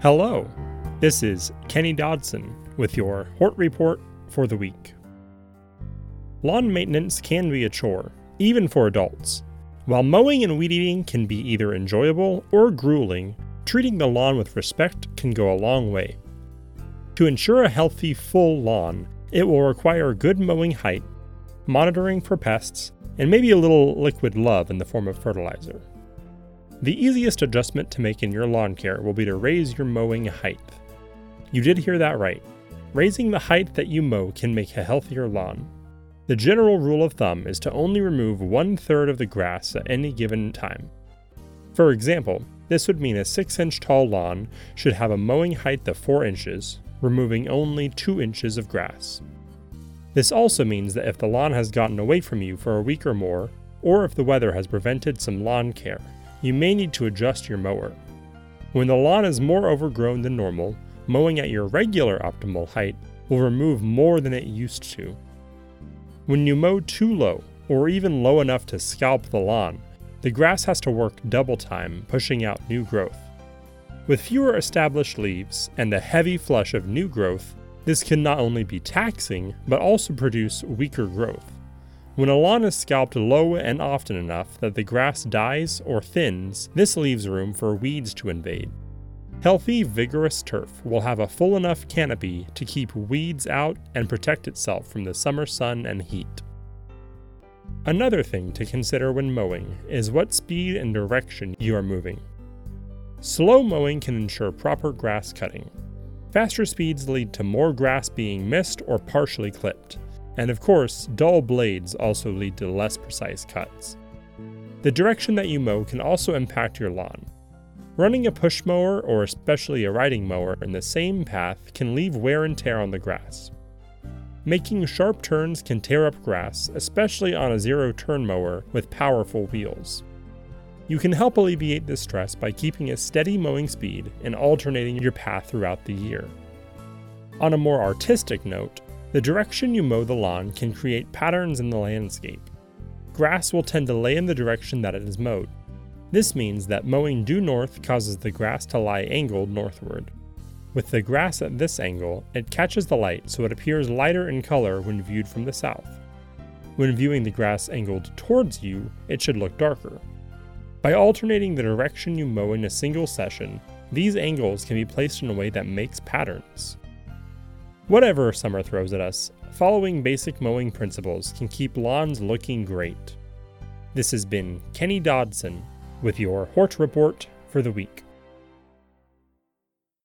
Hello, this is Kenny Dodson with your Hort Report for the week. Lawn maintenance can be a chore, even for adults. While mowing and weed eating can be either enjoyable or grueling, treating the lawn with respect can go a long way. To ensure a healthy, full lawn, it will require good mowing height, monitoring for pests, and maybe a little liquid love in the form of fertilizer. The easiest adjustment to make in your lawn care will be to raise your mowing height. You did hear that right. Raising the height that you mow can make a healthier lawn. The general rule of thumb is to only remove 1/3 of the grass at any given time. For example, this would mean a 6-inch tall lawn should have a mowing height of 4 inches, removing only 2 inches of grass. This also means that if the lawn has gotten away from you for a week or more, or if the weather has prevented some lawn care, you may need to adjust your mower. When the lawn is more overgrown than normal, mowing at your regular optimal height will remove more than it used to. When you mow too low, or even low enough to scalp the lawn, the grass has to work double time, pushing out new growth. With fewer established leaves and a heavy flush of new growth, this can not only be taxing, but also produce weaker growth. When a lawn is scalped low and often enough that the grass dies or thins, this leaves room for weeds to invade. Healthy, vigorous turf will have a full enough canopy to keep weeds out and protect itself from the summer sun and heat. Another thing to consider when mowing is what speed and direction you are moving. Slow mowing can ensure proper grass cutting. Faster speeds lead to more grass being missed or partially clipped. And of course, dull blades also lead to less precise cuts. The direction that you mow can also impact your lawn. Running a push mower, or especially a riding mower, in the same path can leave wear and tear on the grass. Making sharp turns can tear up grass, especially on a zero-turn mower with powerful wheels. You can help alleviate this stress by keeping a steady mowing speed and alternating your path throughout the year. On a more artistic note, the direction you mow the lawn can create patterns in the landscape. Grass will tend to lay in the direction that it is mowed. This means that mowing due north causes the grass to lie angled northward. With the grass at this angle, it catches the light so it appears lighter in color when viewed from the south. When viewing the grass angled towards you, it should look darker. By alternating the direction you mow in a single session, these angles can be placed in a way that makes patterns. Whatever summer throws at us, following basic mowing principles can keep lawns looking great. This has been Kenny Dodson with your Hort Report for the week.